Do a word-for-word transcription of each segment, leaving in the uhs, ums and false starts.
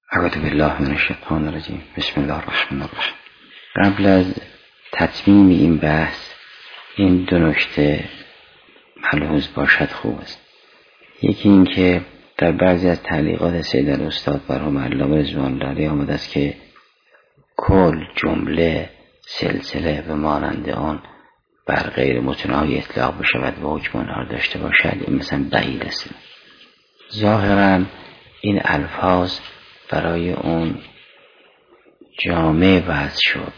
اعوذ بالله من الشیطان الرجیم. بسم الله الرحمن الرحیم. قبل از تتمیم این بحث این دو نکته ملحوظ باشد خوب است. یکی این که در بعضی از تعلیقات سید الاستاد مرحوم علامه رضوان الله علیه آمده است که کل، جمله، سلسله و مانند آن بر غیر متناهی اطلاق بشود و حکم آنها داشته باشد. این مثلا بعید است. ظاهرا این الفاظ برای اون جامع وضع شد.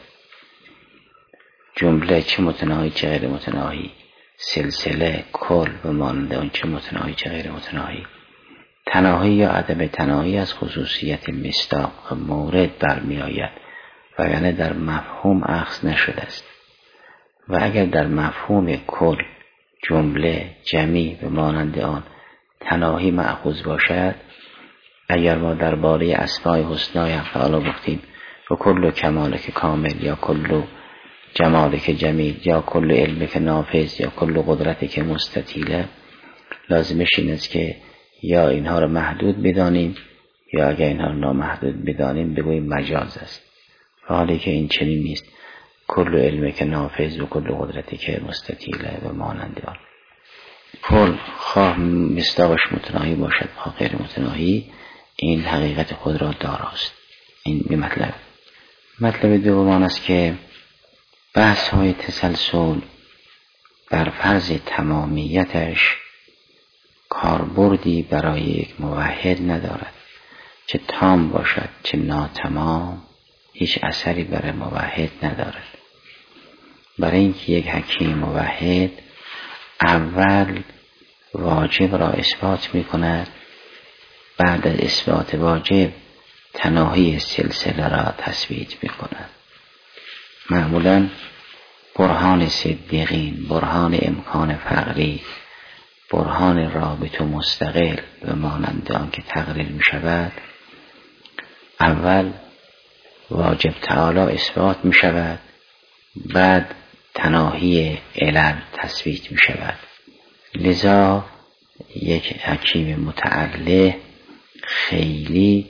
جمله چه متناهی چه غیر متناهی، سلسله، کل و مانند آن چه متناهی چه غیر متناهی. تناهی یا عدم تناهی از خصوصیت مصداق مورد برمی آید و یعنی در مفهوم اخذ نشده است. و اگر در مفهوم کل، جمله، جمعی و مانند آن تناهی مأخوذ باشد، اگر ما درباره اسماء حسنای حق تعالی گفتیم و کل کمالک کامل یا کل جمالک جمیل یا کل علمک نافذ یا کل قدرتک مستطیله، لازمش این است که یا اینها رو محدود بدانیم یا اگر اینها رو نامحدود بدانیم بگوییم مجاز است، حالی که این چنین نیست. کل علمک نافذ و کل قدرتک مستطیله و مانند آن. کل خواه مصداقش متناهی باشد خواه غیر متناهی، این حقیقت خود را داراست. این به مطلب مطلب دوم است که بحث های تسلسل بر فرض تمامیتش کاربردی برای یک موحد ندارد. چه تام باشد چه ناتمام هیچ اثری برای موحد ندارد. برای اینکه یک حکیم موحد اول واجب را اثبات می کند، بعد از اثبات واجب تناهی سلسله را تثبیت می کند. معمولا برهان صدیقین، برهان امکان فقری، برهان رابط و مستقل و مانند آن که تقریر می شود، اول واجب تعالی اثبات می شود، بعد تناهی علل تثبیت می شود. لذا یک حکیم متعله خیلی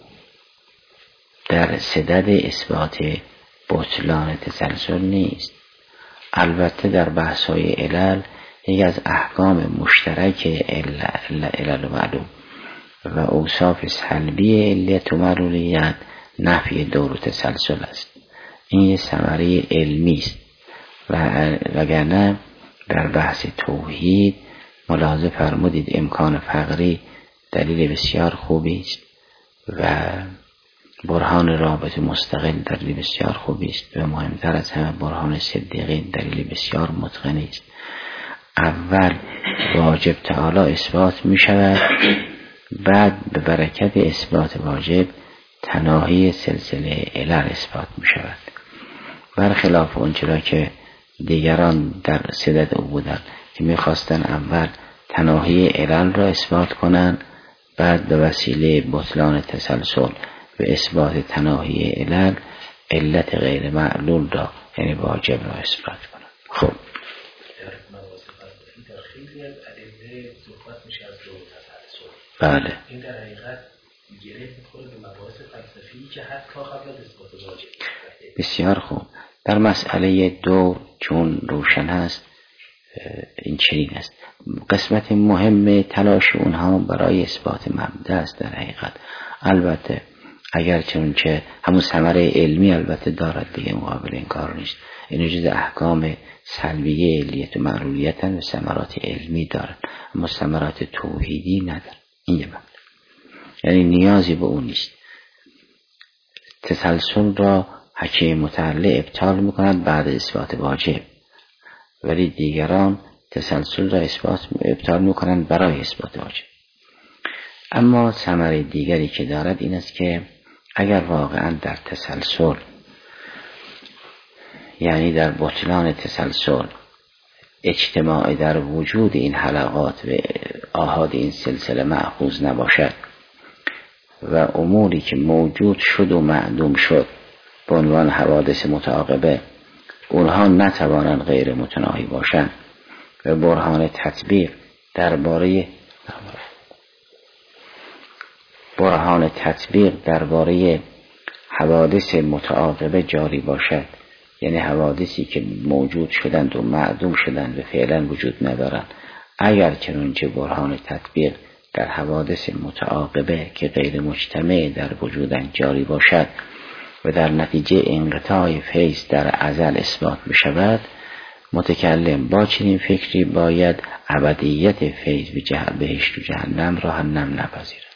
در صدد اثبات بطلان تسلسل نیست. البته در بحث‌های علل یکی از احکام مشترک علل معلوم و اوصاف سلبی علت و معلولیت نفی دور و تسلسل است. این یک ثمره علمی است و وگرنه در بحث توحید ملاحظه فرمودید امکان فقری دلیل بسیار خوبی است و برهان رابط مستقل دلیل بسیار خوبی است و مهمتر از همه برهان صدیقین دلیل بسیار متقنی است. اول واجب تعالی اثبات می شود، بعد به برکت اثبات واجب تناهی سلسله علل اثبات می شود. برخلاف اونچرا که دیگران در صدد او بودند که می خواستن اول تناهی علل را اثبات کنند، بعد به وسیله بطلان تسلسل و اثبات تناهی علل علت غیر معلول را یعنی واجب را اثبات کنند. خب در خیلی از ادله صحبت میشه از دور تسلسل. بله. این در حقیقت گره میخوره به مباحث فلسفی که حتی قبل از اثبات واجب. بسیار خوب. در مسئله دور چون روشن است این چنین است. قسمت مهم تلاش اونها برای اثبات مبدا است در حقیقت. البته اگر چنانچه همون ثمره علمی البته دارد دیگه مقابل این کار نیست. این جز احکام سلبیه علیت و معلولیت و ثمرات علمی دارد اما ثمرات توحیدی ندارد. این یه مطلب. یعنی نیازی به اون نیست. تسلسل را حکیم متعله ابطال میکند بعد اثبات واجب، ولی دیگران تسلسل را اثبات ابطال میکنند برای اثبات واجب. اما ثمره دیگری که دارد این است که اگر واقعا در تسلسل یعنی در بطلان تسلسل اجتماع در وجود این حلقات و آحاد این سلسله مأخوذ نباشد و اموری که موجود شد و معدوم شد به عنوان حوادث متعاقبه اونها نتوانند غیر متناهی باشند و برهان تطبیق درباره برهان تطبیق درباره حوادث متعاقبه جاری باشد، یعنی حوادثی که موجود شدند و معدوم شدند و فعلا وجود ندارند، اگر چنانچه برهان تطبیق در حوادث متعاقبه که غیر مجتمع در وجودن جاری باشد و در نتیجه انقطاع فیض در ازل اثبات بشود، متکلم با چنین فکری باید ابدیت فیض به جهت بهشت و جهنم را هم نم نپذیرد.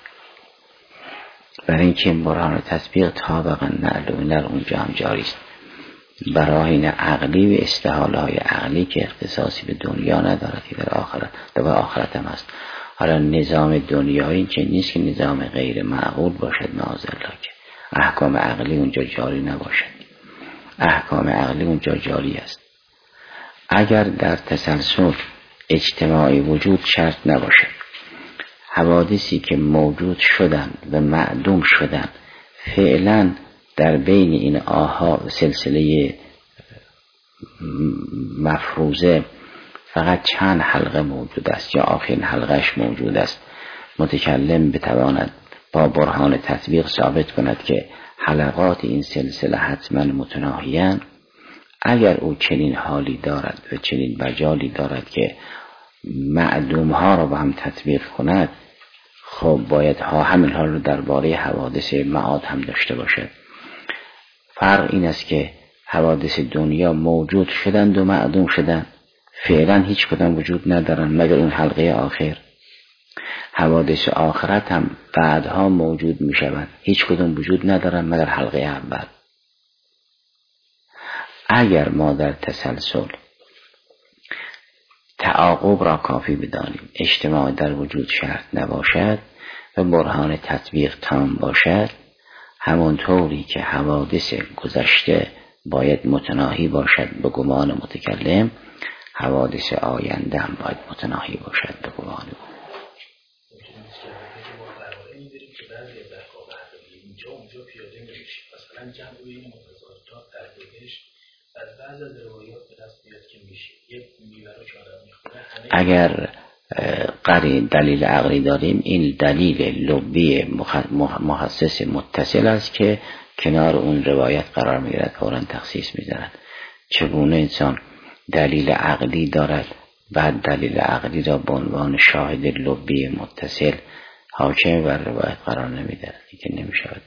برای اینکه برهان تطبیق طابقا نعل و نر اونجا هم جاری است، براهین عقلی و استحاله های عقلی که اختصاصی به دنیا ندارد که در آخرت در آخرت هم هست. حالا نظام دنیایی این چه نیست که نظام غیر معقول باشد، معاذالله، که احکام عقلی اونجا جاری نباشد. احکام عقلی اونجا جاری است. اگر در تسلسل اجتماعی وجود شرط نباشد، حوادثی که موجود شدند و معدوم شدند فعلا در بین این آها سلسله مفروضه فقط چند حلقه موجود است یا آخرین حلقهش موجود است، متکلم بتواند با برهان تطبیق ثابت کند که حلقات این سلسله حتما متناهیان. اگر او چنین حالی دارد و چنین مجالی دارد که معدوم ها را با هم تطبیق کند، خب باید ها همین حال رو درباره حوادث معاد هم داشته باشد. فرق این است که حوادث دنیا موجود شدند و معدوم شدند، فعلا هیچ کدام وجود ندارند مگر اون حلقه آخر. حوادث آخرت هم بعدها موجود می شوند، هیچ کدام وجود ندارند مگر حلقه اول. اگر ما در تسلسل تعاقب را کافی بدانیم، اجتماع در وجود شرط نباشد و برهان تطبیق تام باشد، همانطوری که حوادث گذشته باید متناهی باشد به گمان متکلم، حوادث آینده هم باید متناهی باشد به گمان او. مثلا جمع بین متضادات در بهشت از بعض از روایات به دست میاد که میشه یک میوه رو که آدم میخوره. اگر قری دلیل عقلی داریم، این دلیل لبی محسس متصل است که کنار اون روایت قرار میگیرد، فوراً تخصیص میزند. چگونه انسان دلیل عقلی دارد بعد دلیل عقلی را به عنوان شاهد لبی متصل حاکم بر روایت قرار نمیدهد؟ که نمیشود.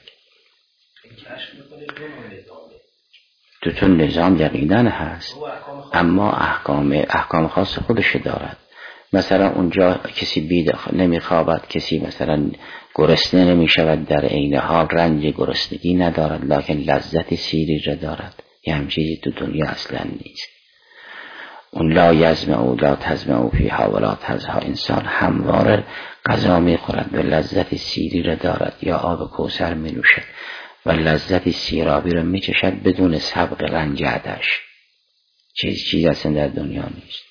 دو تا نظام یقینا هست، اما احکام احکام خاص خودش دارد. مثلا اونجا کسی بید نمیخوابد، کسی مثلا گرسنه نمیشود، در عین حال رنج گرسنگی ندارد لکن لذت سیری را دارد. یه همچیزی تو دنیا اصلا نیست. اون لا یزمع لا تزمع فیها ولا تزها، انسان همواره غذا میخورد و لذت سیری را دارد یا آب کوثر می نوشد و لذت سیرابی را می چشد بدون سبق رنج عطش. چیز چیز اصلا در دنیا نیست.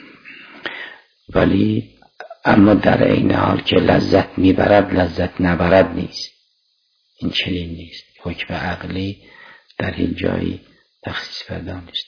ولی اما در این حال که لذت میبرد لذت نبرد نیست. این چنین نیست. حکم عقلی در این جایی تخصیص پیدا نیست.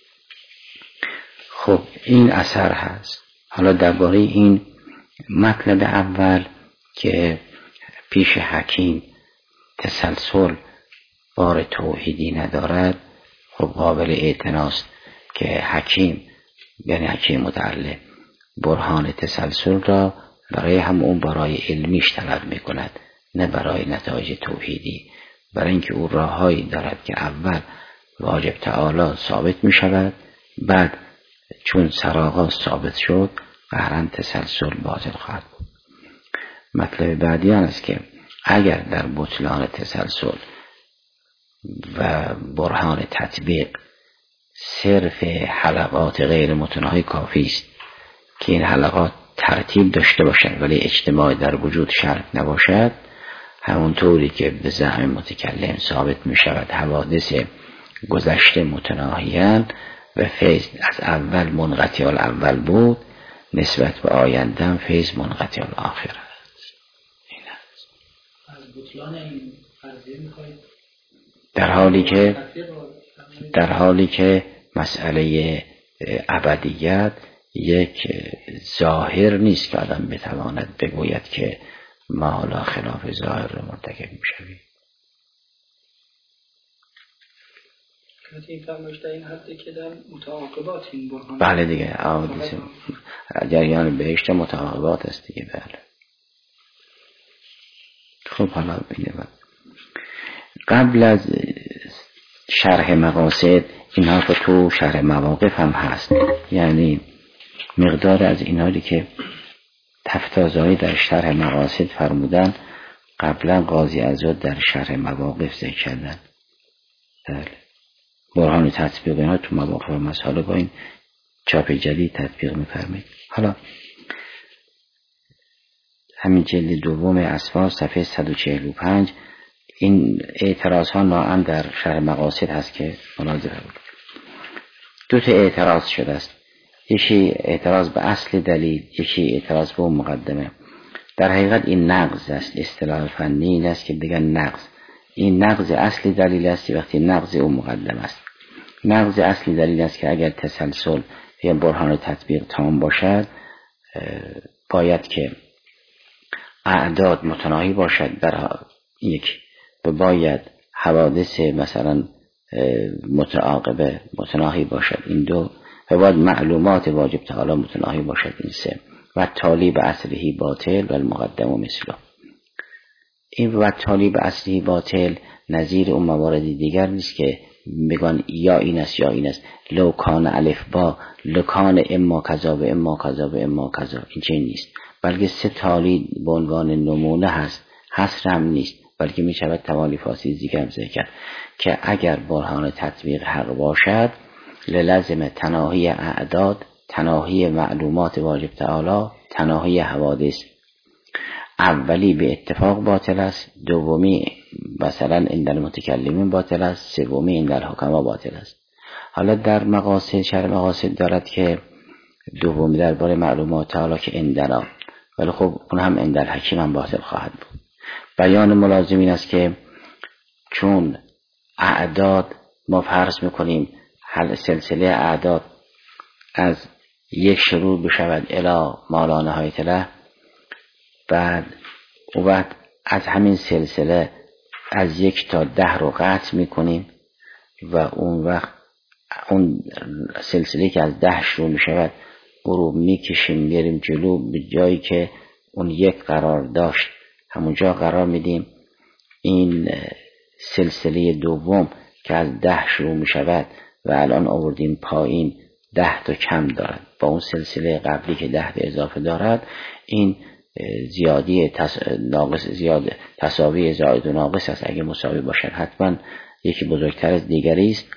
خب این اثر هست. حالا درباره این مطلب اول که پیش حکیم تسلسل بار توحیدی ندارد، خب قابل اعتناست که حکیم یعنی حکیم متعلم برهان تسلسل را برای هم اون برای علمیش طلب می کند، نه برای نتایج توحیدی. برای اینکه او راههایی دارد که اول واجب تعالی ثابت می شود، بعد چون سرآغاز ثابت شد قهرن تسلسل باطل خواهد بود. مطلب بعدی آن است که اگر در بطلان تسلسل و برهان تطبیق صرف حلقات غیر متناهی کافی است که این حلقات ترتیب داشته باشند ولی اجتماع در وجود شرط نباشد، همونطوری که به زعم متکلم ثابت می شود حوادث گذشته متناهیان و فیض از اول منقطع الاول بود، نسبت به آینده هم فیض منقطع الاخر است. این است. از بطلان این فرضیه می‌خواید در حالی که در حالی که مسئله ابدیت یک ظاهر نیست که آدم بتواند بگوید که ما حالا خلاف ظاهر رو مرتکب میشویم. این فرمایش در این حدی که در متعاقبات این برهان بله دیگه احادیث جریان بهشت متعاقبات است دیگه. بله. خب حالا بینه بعد قبل از شرح مقاصد این حرف تو شرح مواقف هم هست، یعنی مقدار از اینایی که تفتازایی در شرح مقاصد فرمودن قبلا قاضی عزاد در شرح مواقف ذکر کردن. بله. برهان تطبیق اینا تو مواقف و مسائل با این چاپ جدید تطبیق می‌فرمایید. حالا همین جلد دوم اسفار صفحه صد و چهل و پنج این اعتراض ها ناام در شرح مقاصد هست که مناظره بود. دو تا اعتراض شده است، یکی اعتراض به اصل دلیل، یکی اعتراض به مقدمه. در حقیقت این نقض است، اصطلاح فنی این است که بگن نقض. این نقض اصل دلیل است وقتی نقض او مقدمه است. نقض اصل دلیل است که اگر تسلسل یا برهان تطبیق تمام باشد باید که اعداد متناهی باشد در یک، و باید حوادث مثلا متعاقبه متناهی باشد این دو، و باید معلومات واجب تعالی متناهی باشد این سه، و تالی به اصلهی باطل و المقدم و مثله. این و تالی به اصلهی باطل نظیر اون موارد دیگر نیست که بگن یا این است یا این است، لو کان الف با لکان اما کذا و اما کذا و اما کذا، این چه نیست، بلکه سه تالی به عنوان نمونه هست، حصر هم نیست، بلکه می شود توالیفات دیگر هم ذکر کرد که اگر برهان تطبیق حق باشد للزم تناهی اعداد، تناهی معلومات واجب تعالی، تناهی حوادث. اولی به اتفاق باطل است، دومی مثلا عند المتکلمین باطل است، سومی عند الحکما باطل است. حالا در مقاصد شرح مقاصد دارد که دومی درباره معلومات تعالی که عندنا، ولی خب اون هم عند الحکیم هم باطل خواهد بود. بیان ملازم این است که چون اعداد ما فرض میکنیم حل سلسله اعداد از یک شروع بشود الی ما لا نهایت له، بعد و بعد از همین سلسله از یک تا ده رو قطع میکنیم و اون وقت اون سلسله که از ده شروع میشود او رو میکشیم بیاریم جلو به جایی که اون یک قرار داشت همونجا قرار میدیم. این سلسله دوم که از ده شروع میشود و الان آوردیم پایین ده تا کم دارد با اون سلسله قبلی که ده تا اضافه دارد، این زیادی تس... ناقص زیاد تساوی زائد و ناقص است. اگه مساوی باشد حتما یکی بزرگتر از دیگری است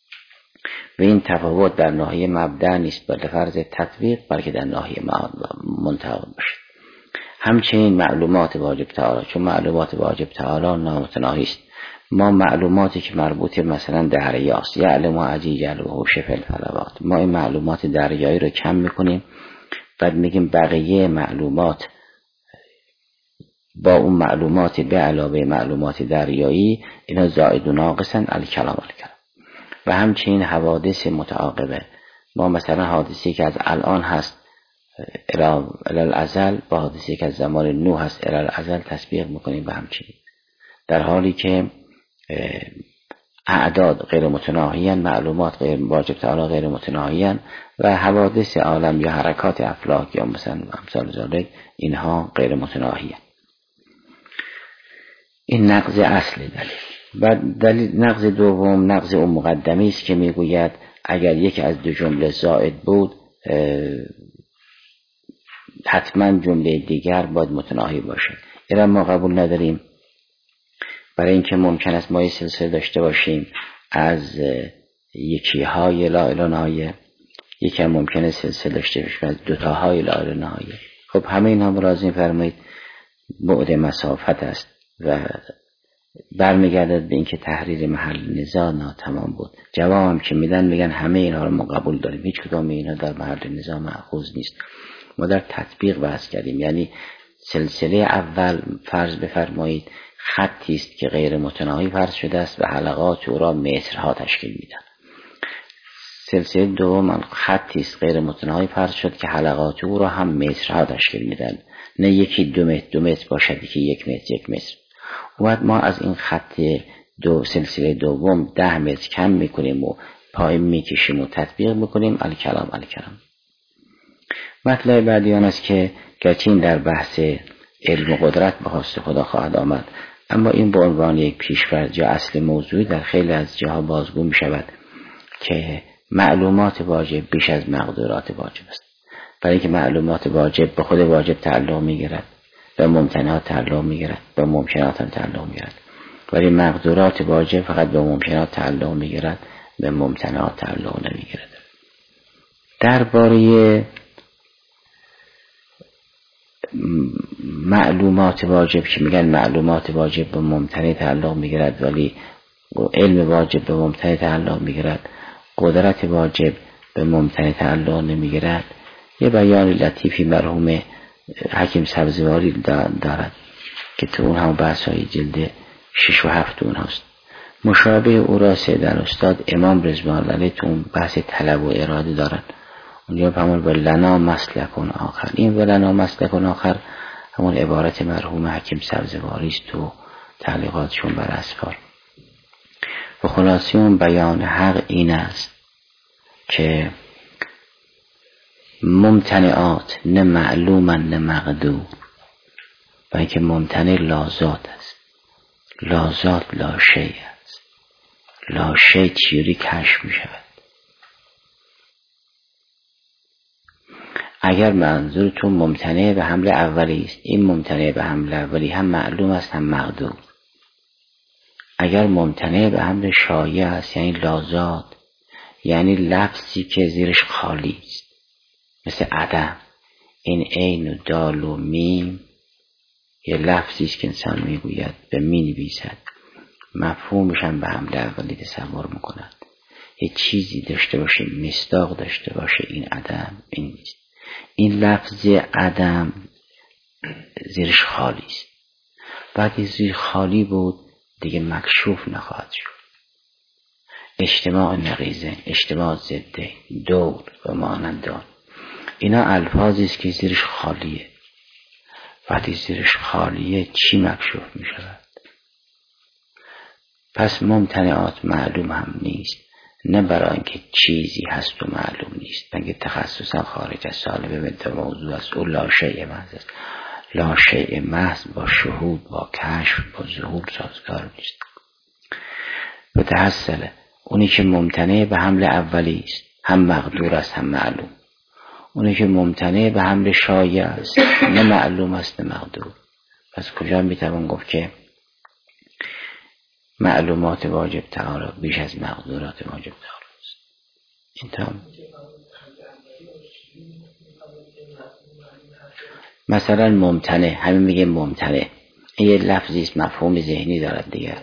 و این تفاوت در ناحیه مبدأ نیست بلکه فرض تطبیق، بلکه در ناحیه منتهی باشد. همچنین معلومات واجب تعالی، چون معلومات واجب تعالی نامتناهی است. ما معلوماتی که مربوط مثلا دریاست، یعلم عجیج الوحوش فی الفلوات، ما این معلومات دریایی رو کم میکنیم، بعد میگیم بقیه معلومات با اون معلومات به علاوه معلومات دریایی اینا زائد و ناقصن الکلام الکلام. و همچنین حوادث متعاقبه، ما مثلا حادثی که از الان هست الی الازل با حادثی که از زمان نوح هست الی الازل تطبیق میکنیم و همچنین، در حالی که اعداد غیر متناهیان، معلومات غیر واجب تعالی غیر متناهیان و حوادث عالم یا حرکات افلاک یا مثلا امثال ذالک اینها غیر متناهیان. این نقض اصل دلیل. بعد دلیل نقض دوم نقض اون مقدمی است که میگوید اگر یک از دو جمله زائد بود حتما جمله دیگر باید متناهی باشد. اینا ما قبول نداریم، برای اینکه ممکن است ما یه سلسله داشته باشیم از یکی های لا اله نهایه، یکی هم ممکنه سلسله داشته باشیم از دوتاهای لا اله نهایه. خب همه اینها ملاحظه فرمایید بعد مسافت است و برمیگردد به اینکه تحریر محل نزاع ناتمام بود. جواب هم که میدن میگن همه اینها رو ما قبول داریم، هیچ کدام اینا در محل نزاع مأخوذ نیست. ما در تطبیق بحث کردیم، یعنی سلسله اول فرض بفرمایید خطی است که غیر متناهی فرض شده است و حلقات او را مترها تشکیل میدن. سلسله دوم خطی است غیر متناهی فرض شد که حلقات او را هم مترها تشکیل میدن. نه یکی دو متر دو متر باشد که یک متر یک متر. و ما از این خط دو سلسله دوم ده متر کم میکنیم و پایین میکشیم و تطبیق میکنیم. الکلام الکلام. مطلب بعدی آن است که گرچه این در بحث علم و قدرت به خواست خدا خواهد آمد، اما این به عنوان یک پیش‌فرض یا اصل موضوعی در خیلی از جاها بازگو می شود که معلومات واجب بیش از مقدورات واجب است. برای اینکه معلومات واجب به خود واجب تعلق می گیرد، به ممتنعات تعلق می گیرد، به ممکنات هم تعلق می گیرد، ولی مقدورات واجب فقط به ممکنات تعلق می گیرد، به ممتنعات تعلق نمی گیرد. درباره معلومات واجب که میگن معلومات واجب به ممتنع تعلق میگیرد ولی علم واجب به ممتنع تعلق میگیرد، قدرت واجب به ممتنع تعلق نمیگیرد، یه بیان لطیفی مرحوم حکیم سبزواری دارد که تو اون هم بحث های جلد شش و هفت اون هست. مشابه او را سیدن استاد امام رضوان علیه تو اون بحث طلب و اراده دارد. اونجا همون ولنا مسلکون آخر، این ولنا مسلکون آخر همون عبارت مرحوم حکیم سبزواری است تو تعلیقاتشون بر اسفار. و خلاصه اون بیان حق این است که ممتنعات نه معلومن نه مقدور، و اینکه ممتنع لازات است، لازات لا شیء است، لا شیء چیوری کشف می شود. اگر منظورتون ممتنع به حمل اولی است، این ممتنع به حمل اولی هم معلوم است هم مقدور. اگر ممتنع به حمل شایع است یعنی لازات، یعنی لفظی که زیرش خالی است، مثل عدم. این عین و دال و میم یه لفظی است که انسان میگوید به می نویسد، مفهومش هم به حمل اولی تصور میکند. یه چیزی داشته باشه، مصداق داشته باشه، این عدم این نیست. این لفظ عدم زیرش خالی است. بعد زیر خالی بود دیگه مکشوف نخواهد شد. اجتماع نقیضه، اجتماع ضده، دور و مانندان، اینا الفاظی است که زیرش خالیه. وقتی زیرش خالیه چی مکشوف می شود؟ پس ممتنعات معلوم هم نیست، نه برای اینکه چیزی هست و معلوم نیست، بلکه تخصصا خارج از سالب بنت موضوع است. او لا شیء محض است. لا شیء محض با شهود، با کشف، با ظهور سازگار نیست. و تحصل اونی که ممتنع به حمل اولی است هم مقدور است هم معلوم. اونی که ممتنع به حمل شایع است نه معلوم است نه مقدور. پس کجا میتوان گفت که معلومات واجب تعالی بیش از مقدورات واجب تعالی است؟ این تام مثلا ممتنع، همین میگه ممتنع، این یه لفظی است مفهوم ذهنی دارد دیگر.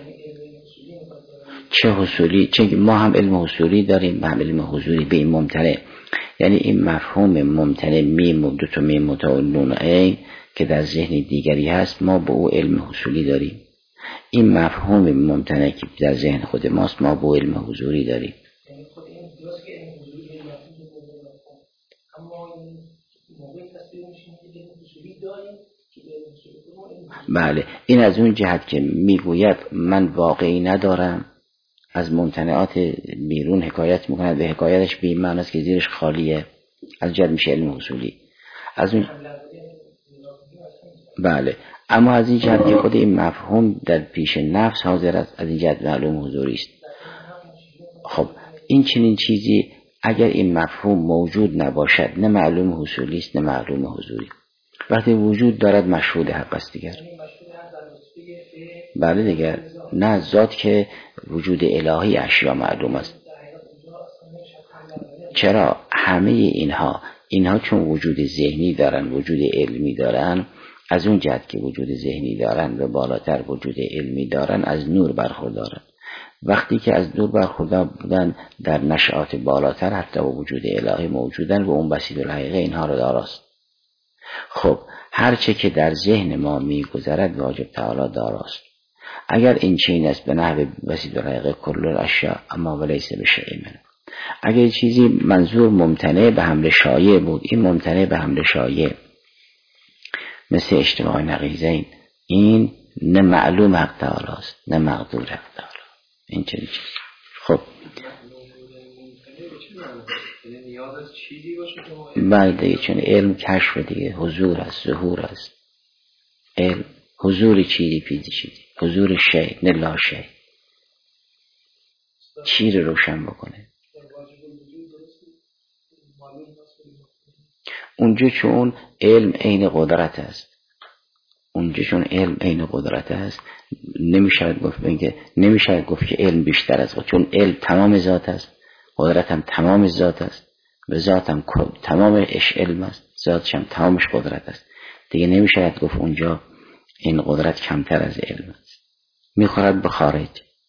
چه حصولی، چه ما هم علم حصولی داریم هم علم حضوری به این ممتنع. یعنی این مفهوم ممتنع میم و دو تا میم و تا نون عین که در ذهن دیگری هست، ما به او علم حصولی داریم. این مفهوم ممتنع که در ذهن خود ماست، ما به علم حضوری داریم. یعنی خود این درست که علم حضوری به مفهوم مفهوم، اما این موقعی تصویر میشیم که علم حضوری داریم که علم حضوری. بله، این از اون جهت که میگوید من واقعی ندارم، از ممتنعات بیرون حکایت میکند، به حکایتش به این معنی است که زیرش خالیه، از جهت میشه علم حصولی. از اون بله، اما از این جهت که خود این مفهوم در پیش نفس حاضر است، از این جهت معلوم حضوری است. خب این چنین چیزی اگر این مفهوم موجود نباشد نه معلوم حصولی است نه معلوم حضوری. وقتی وجود دارد مشهود حق است دیگر. بله دیگر، نه ذات که وجود الهی اشیا معلوم است. چرا همه اینها اینها چون وجود ذهنی دارن، وجود علمی دارن، از اون جهت که وجود ذهنی دارن و بالاتر وجود علمی دارن، از نور برخوردارن. وقتی که از نور برخوردار بودن در نشأات بالاتر حتی با وجود الهی موجودن و اون بسیط الحقیقه اینها رو داراست. خب هرچه که در ذهن ما میگذرد واجب تعالی داراست. اگر این چین است به نحو بسیط الحقیقه کل الاشیاء اما ولیس بشیء منه. اگر چیزی منظور ممتنع به حمل شایع بود، این ممتنع به حمل شایع مثل اجتماع نقیضین، این نه معلوم حق تعالی است نه مقدور حق تعالی. این چه چیزی؟ خب بله دیگه، چون علم کشف دیگه، حضور است، ظهور است. علم حضور چیزی پیزی چیزی، حضور شی نه لا شی. چی رو روشن بکنه اونجا، چون علم عین قدرت است. اونجا چون علم عین قدرت است نمیشه گفت بگه نمیشه گفت که علم بیشتر از قدرت، چون علم تمام ذات است، قدرت هم تمام ذات است، و ذات هم تمامش علم است، ذاتش هم تمامش قدرت است. دیگه نمیشه گفت اونجا این قدرت کمتر از علم است، میخورد به خارج.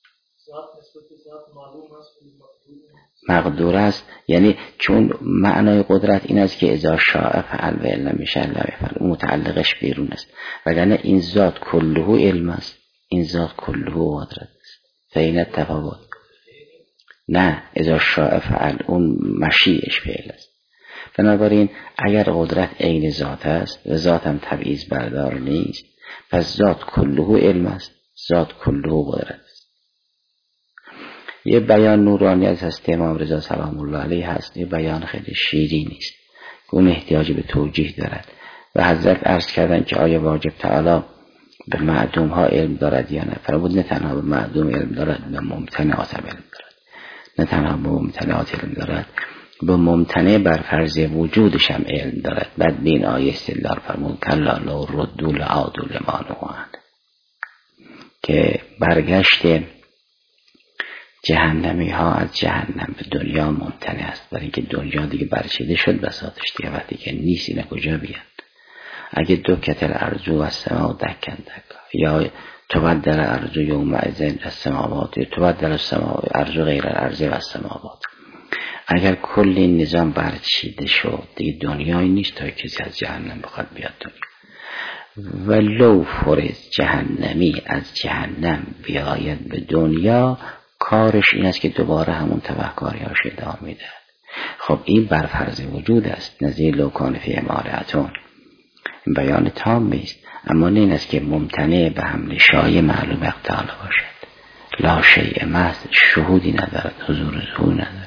مقدور است، یعنی چون معنای قدرت این است که اذا شاء فعل و الا لم یشاء لم یفعل، اون متعلقش بیرون است، وگرنه این ذات کله علم است، این ذات کله قدرت است. فین تفاوت نه، اذا شاء فعل اون مشیئش فعل است. بنابراین اگر قدرت عین ذات است و ذات هم تبعیض بردار نیست، پس ذات کله علم است، ذات کله قدرت است. یه بیان نورانی از هست امام رضا سلام الله علیه هست، یه بیان خیلی شیرینی است، اون احتیاج به توجیه دارد. و حضرت عرض کردن که آیا واجب تعالی به معدوم ها علم دارد یا نه؟ فرمود نه تنها به معدوم علم دارد، به ممتنعات علم دارد. نه تنها به ممتنعات علم دارد، به ممتنع بر فرض وجودش هم علم دارد. بعد بین آیه استدلال فرمود کلا لو ردوا لعادوا لما نهوا عنه، که برگشت جهنمی ها از جهنم به دنیا ممتنع است، برای اینکه دنیا دیگه برچیده شد بساطش دیگه، وقتی که نیست اینا کجا بیان؟ اگه دو کتر ارجو و سما دکن دکا، یا تبدل ارجو یوم ازن از سماوات، یا تبدل السما ارجو غیر الارض و سماوات. اگر کل این نظام برچیده شد دیگه دنیایی نیست تا کسی از جهنم بخواد بیاد دنیا. و لو فرض جهنمی از جهنم بیاید به دنیا، کارش این است که دوباره همون تبهکاری هاش ادامه میده. خب این بر فرض وجود است، نظیر لو کان فی امارتون، بیان تام است، اما این است که ممتنع به حمل شایع معلوم حق تعالی باشد. لا شیء محض، شهودی ندارد، حضور ظهور ندارد.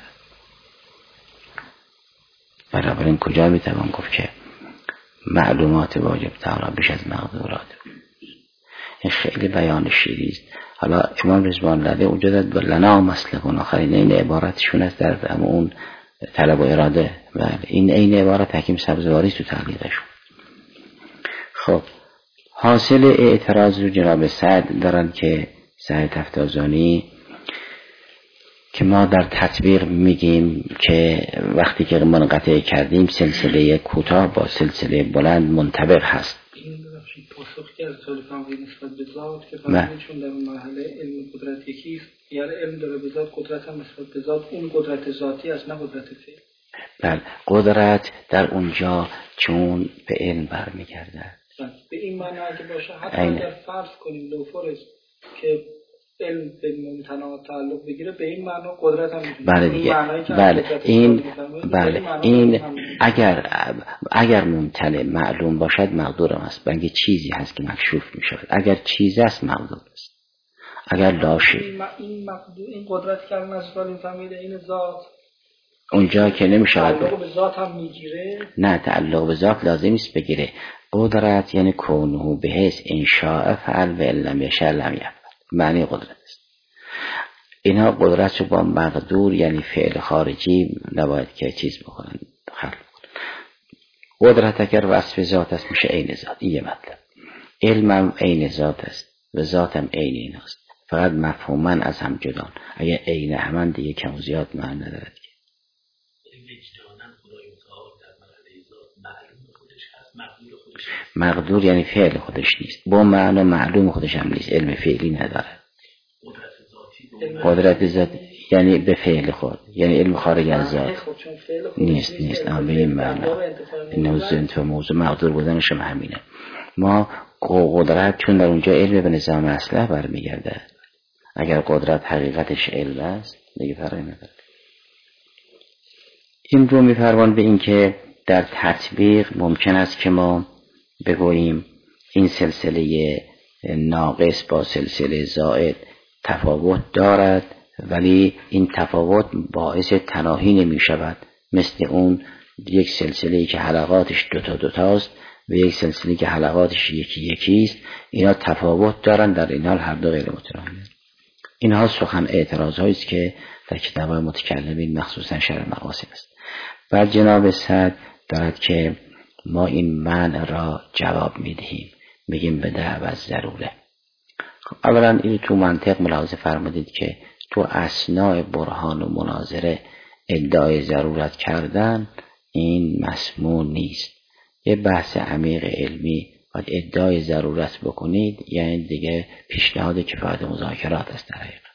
بنابراین کجا میتوان گفت که معلومات واجب تعالی بیش از مقدورات؟ این خیلی بیان شیری است. حالا امام رضوان الله علیه اونجا داد لنا مسلکون آخرین این عبارتشون است در اون طلب و اراده، و این این عبارت حکیم سبزواری تو تعلیقشون. خب حاصل اعتراض رو جناب سعد دارن که سعد تفتازانی، که ما در تطبیق میگیم که وقتی که منقطع کردیم سلسله کوتاه با سلسله بلند منطبق هست. این پاسخ که از سوال فهمی نسبت به ذات که فرمودشون در مرحله علم قدرت یکیست، یعنی علم داره به ذات، قدرت هم نسبت به ذات، اون قدرت ذاتی است نه قدرت فعل. بله، قدرت در اونجا چون به علم برمیگرده. به این معنی اگه باشه حتی اگر فرض کنیم لو فرض که علم به ممتنع تعلق بگیره، به این معنی قدرت هم میتونه. بله دیگه، بله این بله این اگر اگر ممتنع معلوم باشد مقدورم است، بلکه چیزی هست که مکشوف میشود. اگر چیزی است مقدور است. اگر لاشه این مقدور، این قدرت که از این فهمیده این ذات اونجا که نمیشود تعلق به ذات هم میگیره. نه، تعلق به ذات لازم است بگیره. قدرت یعنی کونه به حیث انشاء فعل و لم یشاء لم یفعل، معنی قدرت است. اینها قدرت رو با مقدور یعنی فعل خارجی نباید که چیز بکنن، خلق بکنن. قدرت اگر وصف ذات است میشه عین ذات، این یه مطلب. علم هم عین ذات است و ذات هم عین این است، فقط مفهوما از هم جدان. اگر عین همان دیگه کم و زیاد معنی ندارد. مقدور یعنی فعل خودش نیست، با معنی معلوم خودش هم نیست، علم فعلی نداره. قدرت ذاتی یعنی به فعل خود، یعنی علم خارج از ذات نیست نیست اما به این معنی این تو موضوع مقدور بودنش هم همینه. ما قدرت چون در اونجا علم به نظام اصله برمیگرده، اگر قدرت حقیقتش علم است دیگه فرقی نداره. این رو میفرمان به این که در تطبیق ممکن است که ما بگوییم این سلسله ناقص با سلسله زائد تفاوت دارد، ولی این تفاوت باعث تناهی نمی شود، مثل اون یک سلسله‌ای که حلقاتش دوتا دوتاست و یک سلسله‌ای که حلقاتش یکی یکیست. اینا تفاوت دارن، در این حال هر دو غیر متناهی. اینها سخن اعتراض هایی است که در کتاب‌های متکلمین مخصوصا شرح مقاصد است. و جناب صدر دارد که ما این منع را جواب میدهیم، میگیم به دعوت ضروره. اولا این تو منطق ملاحظه فرمودید که تو اثناء برهان و مناظره ادعای ضرورت کردن این مسموع نیست. یه بحث عمیق علمی باید ادعای ضرورت بکنید، یعنی دیگه پیشنهاد کفایت مذاکرات است در حقیقت.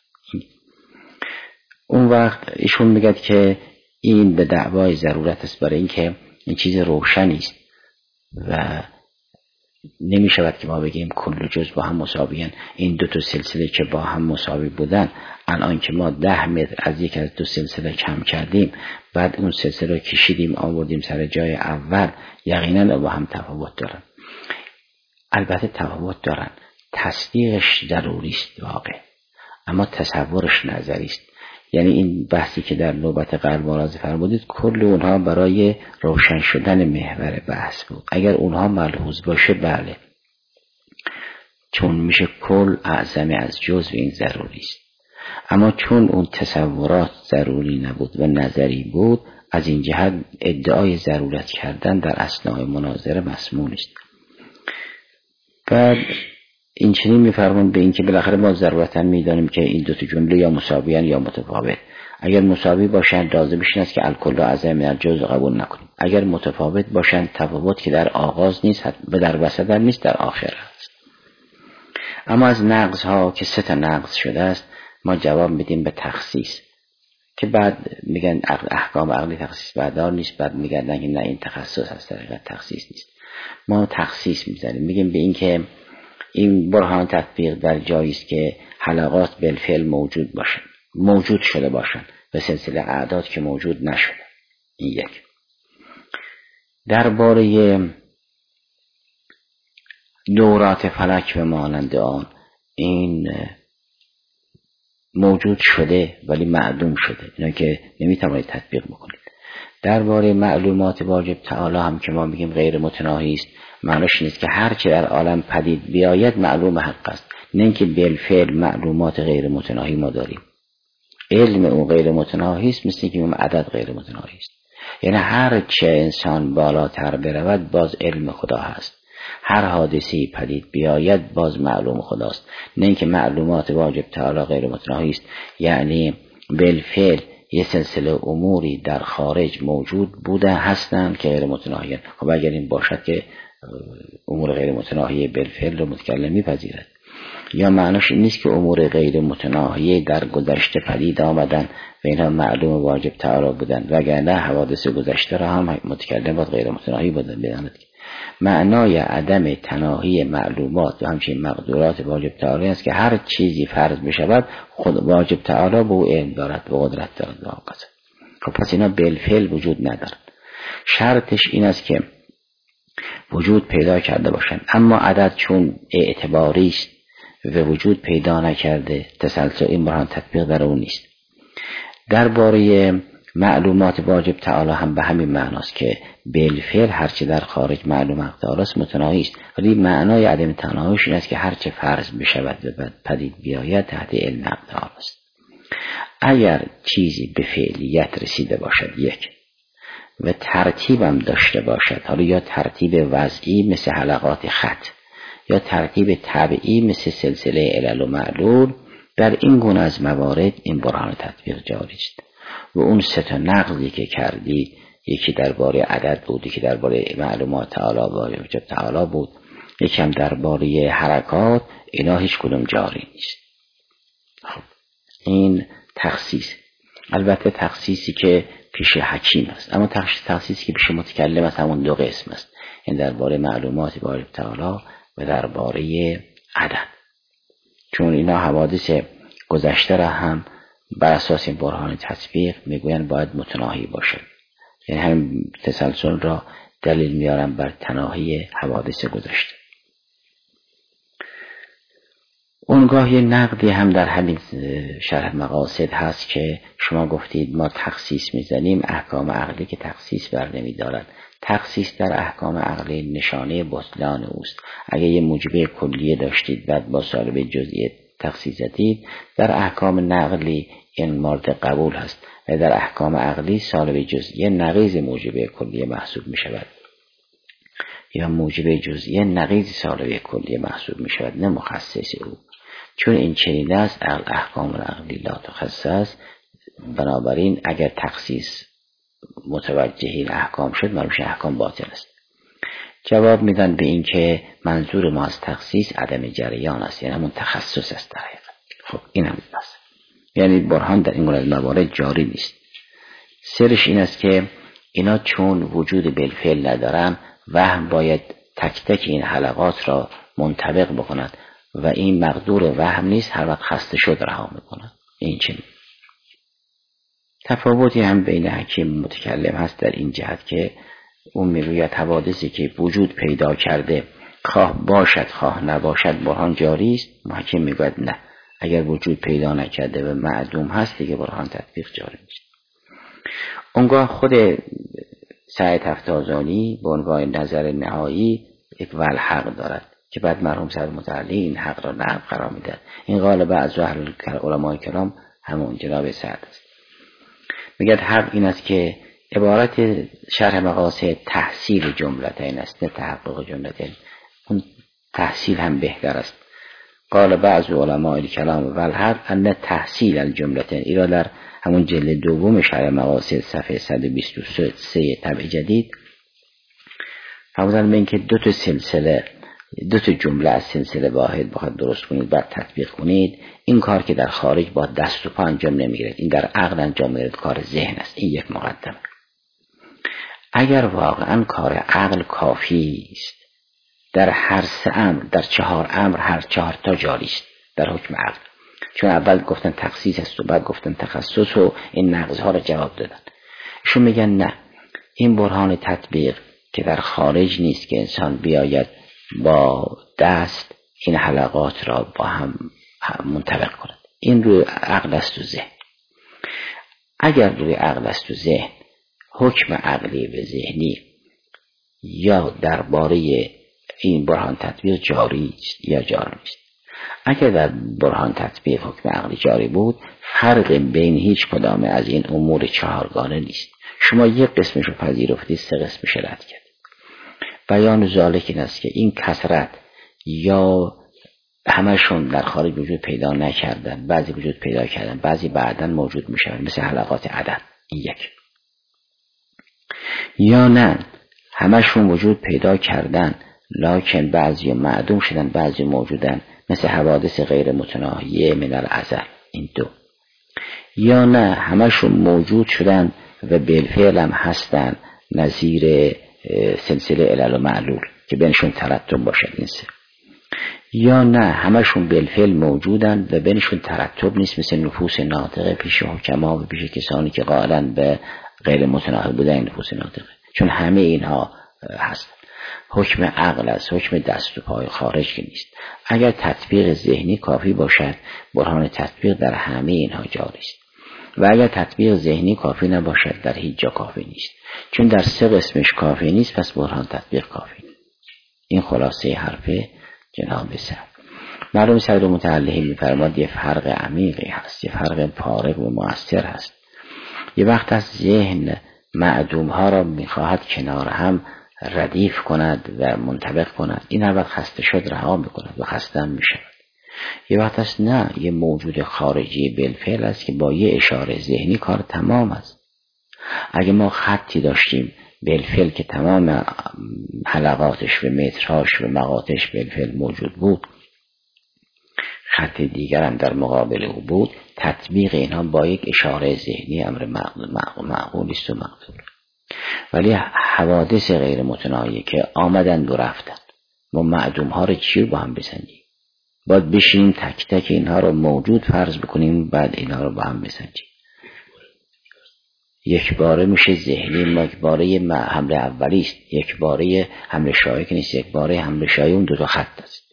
اون وقت ایشون میگه که این به دعوای ضرورت است، برای اینکه این چیز روشنی است و نمی شود که ما بگیم کل جز با هم مساویان. این دو تا سلسله که با هم مساوی بودن، الان که ما ده متر از یک از دو سلسله کم کردیم، بعد اون سلسله رو کشیدیم آوردیم سر جای اول، یقینا با هم تفاوت دارن. البته تفاوت دارن، تصدیقش ضروری است واقع، اما تصورش نظری است. یعنی این بحثی که در نوبت قبل ملاحظه فرمودید، کل اونها برای روشن شدن محور بحث بود. اگر اونها ملحوظ باشه بله، چون میشه کل اعظم از جزء، این ضروری است. اما چون اون تصورات ضروری نبود و نظری بود، از این جهت ادعای ضرورت کردن در اثناء مناظره مسموع است. بعد این چنین میفرمون به این که بالاخره ما ضرورتا میدانیم که این دو تا جمله یا مساویان یا متفاوت. اگر مساوی باشند لازمش این است که الکل و اعظم من الجزء قبول نکنیم. اگر متفاوت باشند تفاوت که در آغاز نیست، به در وسط نیست، در آخر است. اما از نقض ها که سه تا نقض شده است، ما جواب میدیم به تخصیص، که بعد میگن احکام عقلی تخصیص بردار نیست، بعد میگن نه این تخصص هست، در حقیقت تخصیص نیست. ما تخصیص میذاریم، میگیم به این که این برهان تطبیق در جایی است که حلقات بالفعل موجود باشن، موجود شده باشن، به سلسله اعداد که موجود نشده. این یک. درباره دورات فلک و مانند آن، این موجود شده ولی معدوم شده، اینا که نمیتوانید تطبیق بکنید. درباره معلومات واجب تعالی هم که ما میگیم غیر متناهی است، معنیش نیست که هر چه در عالم پدید بیاید معلوم حق است، نه اینکه بالفعل معلومات غیر متناهی ما داریم. علم او غیر متناهی است، مثل اینکه اون عدد غیر متناهی است. یعنی هر چه انسان بالاتر برود باز علم خدا هست، هر حادثی پدید بیاید باز معلوم خداست، نه اینکه معلومات واجب تعالی غیر متناهی است، یعنی بالفعل یه سلسله اموری در خارج موجود بوده هستند که غیر متناهی. خب اگر این باشد که امور غیر متناهی بالفعل رو متکلم میپذیرد. یا معنیش این نیست که امور غیر متناهی در گذشته پدید آمدن و اینها معلوم واجب تعالی بودن، وگرنه حوادث گذشته را هم متکلم باید غیر متناهی بودن بداند. معنای عدم تناهی معلومات و همچنین مقدورات واجب تعالی است که هر چیزی فرض بشود خود واجب تعالی به او علم دارد و قدرت دارد و آقازه. خب پس اینا بالفعل وجود ندارد. شرطش این است که وجود پیدا کرده باشند، اما عدد چون اعتباری است و وجود پیدا نکرده، تسلسل این برهان تطبیق در اون نیست. درباره معلومات واجب تعالی هم به همین معناست که بالفعل هرچه در خارج معلوم حق تعالی است متناهی است، ولی معنای عدم تناهیش این است که هرچه فرض بشود و پدید بیاید تحت علم حق تعالی است. اگر چیزی به فعلیت رسیده باشد یک و ترتیبم داشته باشد، حالا یا ترتیب وضعی مثل حلقات خط یا ترتیب طبعی مثل سلسله علل و معلول، در این گونه از موارد این برهان تطبیق جاری است. و اون سه تا نقضی که کردید، یکی درباره عدد بود، یکی درباره معلومات تعالی و واجب تعالی بود، یکی هم درباره حرکات، اینا هیچ کدوم جاری نیست. خب این تخصیص، البته تخصیصی که پیش حکیم است، اما تخصیصی که پیش متکلم است همون دو قسم است، این درباره معلومات واجب تعالی و درباره عدد، چون اینا حوادث گذشته را هم بر اساس این برهان تطبیق میگوین باید متناهی باشه، یعنی هم تسلسل را دلیل میارن بر تناهی حوادث گذشته. اونگاه یه نقدی هم در همین شرح مقاصد هست که شما گفتید ما تخصیص میزنیم، احکام عقلی که تخصیص بر نمیدارد. تخصیص در احکام عقلی نشانه بطلان اوست. اگه یه موجبه کلیه داشتید بعد با سالبه جزئیه تخصیص زدید، در احکام نقلی این مورد قبول هست و در احکام عقلی سالبه جزئیه نقیض موجبه کلیه محسوب می شود یا موجبه جزئیه نقیض سالبه کلیه محسوب می شود، نه مخصص او. چون این چنین است احکام عقلی لا تخصص، بنابراین اگر تخصیص متوجه این احکام شد معلومش احکام باطل است. جواب میدن به این که منظور ما از تخصیص عدم جریان است، یعنی همون تخصص است در حقیقت. خب این هم است، یعنی برهان در این گونه موارد جاری نیست. سرش این است که اینا چون وجود بالفعل ندارن وهم باید تک تک این حلقات را منطبق بکند و این مقدور وهم نیست، هر وقت خسته شد رها میکند. این چنین تفاوتی هم بین حکیم متکلم هست در این جهت که اون میگوید حوادثی که وجود پیدا کرده خواه باشد خواه نباشد برهان جاری است. محکم میگوید نه، اگر وجود پیدا نکرده و معدوم هست دیگه برهان تطبیق جاری نیست. اونگاه خود سعی تفتازانی به عنوان نظر نهایی یک والحق دارد که بعد مرحوم صدر متعلی این حق را نقل قرار میدهد. این غالبا از اهل علمای کرام همون جناب سعد است. میگه حق این است که عبارت شرح مقاصد تحصیل جملتین است نه تحقق جملتین. اون تحصیل هم بهتر است. قال بعض علماء الکلام والحق ان تحصیل الجملتین، ایرا در همون جلد دوم شرح مقاصد صفحه صد و بیست و سه طبع جدید فرمودن به این که دو تا سلسله دو تا جمله از سلسله واحد بخواد درست کنید بعد تطبیق کنید، این کار که در خارج با دست و پا انجام نمیگیرد، این در عقل انجام میگیرد، کار ذهن است. این یک مقدمه. اگر واقعا کار عقل کافی است در هر سه امر، در چهار امر هر چهار تا جاری است در حکم عقل، چون اول گفتن تخصیص است و بعد گفتن تخصص و این نقضها را جواب دادن. ایشون میگن نه، این برهان تطبیق که در خارج نیست که انسان بیاید با دست این حلقات را با هم منطبق کند، این روی عقل است و ذهن. اگر روی عقل است و ذهن حکم عقلی و ذهنی یا درباره این برهان تطبیق جاری است یا جاری نیست. اگر در برهان تطبیق حکم عقلی جاری بود فرق بین هیچ کدام از این امور چهارگانه نیست. شما یک قسمش رو پذیرفتید سه قسمش رد کرد. بیان ذالک این است که این کثرت یا همشون در خارج وجود پیدا نکردن، بعضی وجود پیدا کردن بعضی بعداً موجود میشن مثل حلقات عدد، این یک. یا نه همشون وجود پیدا کردن لکن بعضی معدوم شدن بعضی موجودن مثل حوادث غیر متناهیه من الازل، این دو. یا نه همشون موجود شدن و بالفعل هم هستن نظیر سلسله علل و معلول که بینشون ترتب باشد، این سه. یا نه همشون بالفعل موجودن و بینشون ترتب نیست مثل نفوس ناطقه پیش حکما و پیش کسانی که قائلن به غیر متناهی بودن نفوس ناطقه، چون همه اینها هستن. حکم عقل است، حکم دست و پای خارج که نیست. اگر تطبیق ذهنی کافی باشد برهان تطبیق در همه اینها جاری است و اگر تطبیق ذهنی کافی نباشد در هیچ جا کافی نیست، چون در سه قسمش کافی نیست پس برهان تطبیق کافی نیست. این خلاصه حرف جناب سعد. معلوم صدر متعلی می‌فرماد یه فرق عمیقی هست، یه فرق فارق و مؤثر هست. یه وقت از ذهن معدوم ها را می‌خواهد کنار هم ردیف کند و منطبق کند، این هر وقت خسته شد رها می‌کند و خسته هم می‌شود. یه وقت است نه، یه موجود خارجی بالفعل است که با یه اشاره ذهنی کار تمام است. اگه ما خطی داشتیم بالفعل که تمام حلقاتش و مترهاش و مقاطعش بالفعل موجود بود، خط دیگر هم در مقابل او بود، تطبیق اینها با یک اشاره ذهنی امر معقول است و مقدور. ولی حوادث غیر متناهی که آمدن و رفتن ما معدوم ها رو چی رو با هم بسنجیم؟ باید بشینیم تک تک اینها رو موجود فرض بکنیم بعد اینها رو با هم بسنجیم. یک باره میشه ذهنی، یک باره حمله اولی است، یک باره حمله شایی که نیست، یک باره حمله شایی اون دو تا خط است.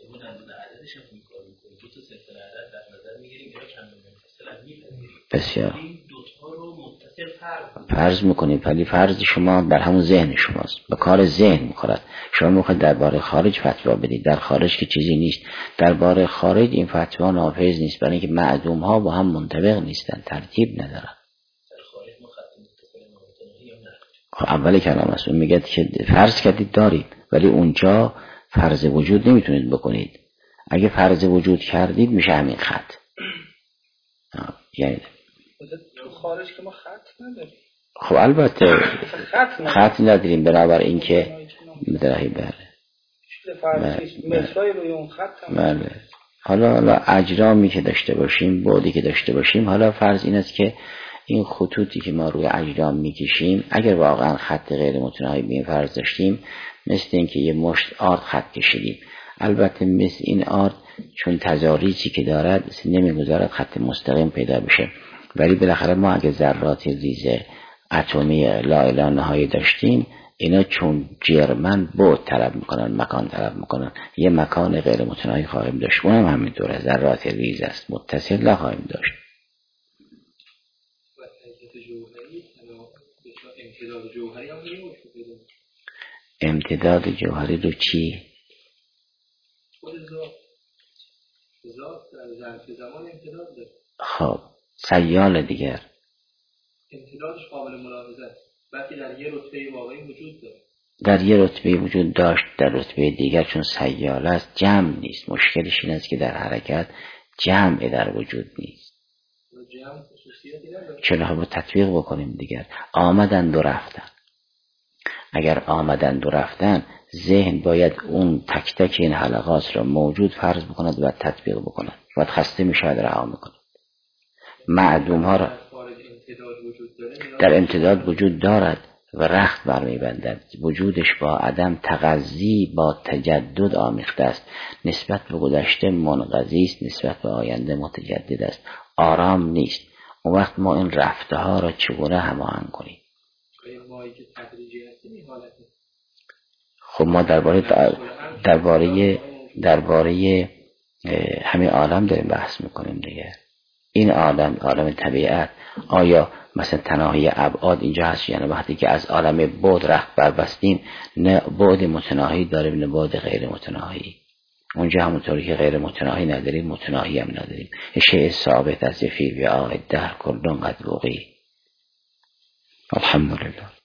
بسیار فرض میکنیم، ولی فرض شما در همون ذهن شماست، به کار ذهن میخورد. شما میخواید درباره خارج فتوا بدید، در خارج که چیزی نیست. درباره خارج این فتوا نافذ نیست، برای اینکه معدوم ها با هم منطبق نیستن، ترتیب ندارن. اول کلام است اون میگه که فرض کردید دارید، ولی اونجا فرض وجود نمیتونید بکنید. اگه فرض وجود کردید میشه همین خط. یعنی تو خارج که ما خط نداریم. خب البته خط نداریم، برابر این که مدرهی بله مترای روی اون خط بله. حالا حالا اجرامی که داشته باشیم، بعدی که داشته باشیم، حالا فرض این است که این خطوطی که ما روی اجرام میکشیم اگر واقعا خط غیر متناهی به این فرض داشتیم، مثل این که یه مشت آرد خط کشیدیم. البته مثل این آرد چون تضاریجی که دارد نمیگذارد خط مستقیم پیدا بشه، ولی بالاخره ما اگه ذرات ریز اتمی لا اله نهایی داشتیم، اینا چون جرمن بعد طلب میکنن، مکان طلب میکنن، یه مکان غیر متناهی خواهیم داشت، اونم همینطوره، ذرات ریز است، متصل نخواهیم داشت. امتداد جوهری هم نمیشه. امتداد جوهری رو چی؟ ذات در ظرف زمان امتداد داره. خب سیال دیگر امتدادش قابل ملاحظه است، وقتی در یه رتبه واقعی وجود داره. در یه رتبه وجود داشت، در رتبه دیگر چون سیال است جمع نیست. مشکلش این است که در حرکت جمع در وجود نیست. جمع خصوصیتی نداره. چرا با تطبیق بکنیم دیگر؟ آمدن و رفتن. اگر آمدن و رفتن، ذهن باید اون تک تک این حلقات را موجود فرض بکند و تطبیق بکند. باید خسته می شود رها میکند. معدوم ها را در امتداد وجود دارد و رخت برمی بندد. وجودش با عدم تغذی با تجدد آمیخته است. نسبت به گذشته منقضی است، نسبت به آینده متجدد است. آرام نیست. اون وقت ما این رفته ها را چگونه هماهنگ کنیم؟ خب ما درباره درباره درباره همین عالم داریم بحث میکنیم دیگه. این عالم، عالم طبیعت، آیا مثلا تناهی ابعاد اینجا هست؟ یعنی وقتی که از عالم بعد رخت بربستیم، نه بعد متناهی داریم نه بعد غیر متناهی. اونجا همونطوری که غیر متناهی نداریم، متناهی هم نداریم. شیء ثابت از فی وعاء الدهر کل قد وقی. الحمدلله.